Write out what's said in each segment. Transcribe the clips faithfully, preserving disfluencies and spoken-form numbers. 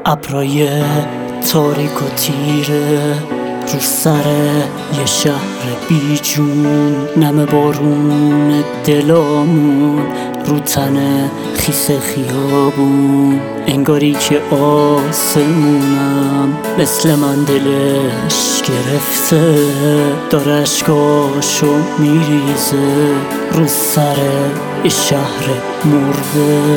ابرای تاریک و تیره رو سر یه شهر بی جون، نم بارون دلامون رو تن خیس خیابون. انگاری که آسمونم مثل من دلش گرفته، داره اشکاشو میریزه رو سر یه شهر مرده.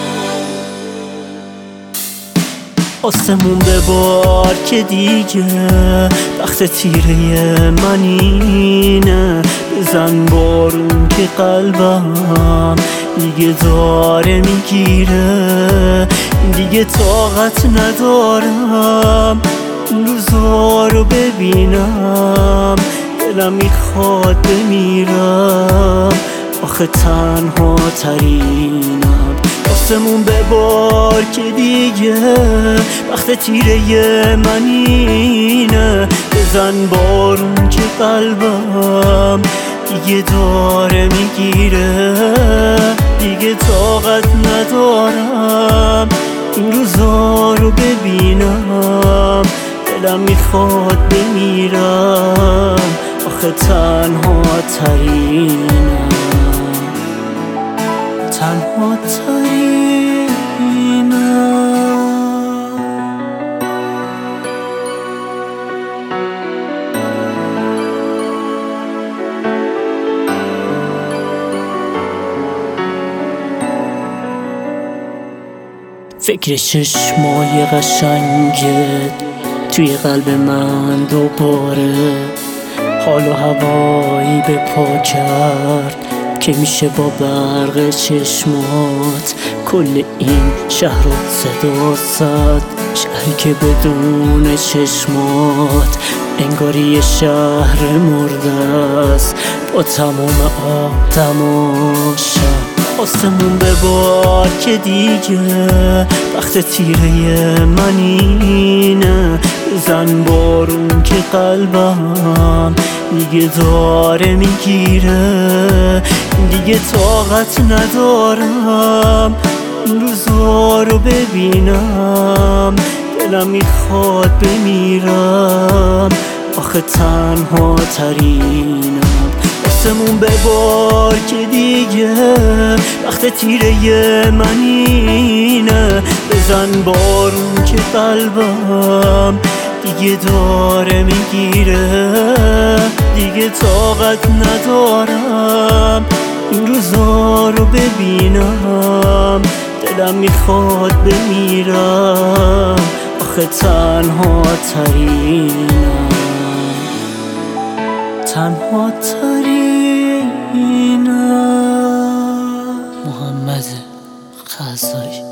آسمون ببار که دیگه وقت تیره من اینه، بزن بارون که قلبم دیگه داره میگیره. دیگه طاقت ندارم این روزا رو ببینم، دلم میخواد بمیرم آخه تنها ترینم. آسمون ببار که دیگه وقت تیره من اینه، بزن بارون که قلبم دیگه داره میگیره. دیگه طاقت ندارم این روزا رو ببینم، دلم میخواد بمیرم آخه تنها ترینم، تنها ترینم. فکر چشمای قشنگت توی قلب من دوباره حال و هوایی به پا کرد که میشه با برق چشمات کل این شهر رو صدا زد. شهری که بدون چشمات انگاری یه شهر مرده است با تمام آدماش. آسمون ببار که دیگه وقت تیره من اینه، بزن بارون که قلبم دیگه داره میگیره. دیگه طاقت ندارم این روزا رو ببینم، دلم میخواد بمیرم آخه تنها ترینم. آسمون ببار که دیگه وقت تیره من اینه، بزن بارون که قلبم دیگه داره میگیره. دیگه طاقت ندارم این روزا رو ببینم، دلم میخواد بمیرم آخه تنها ترینم، تنها ترینم. محمد غزالی.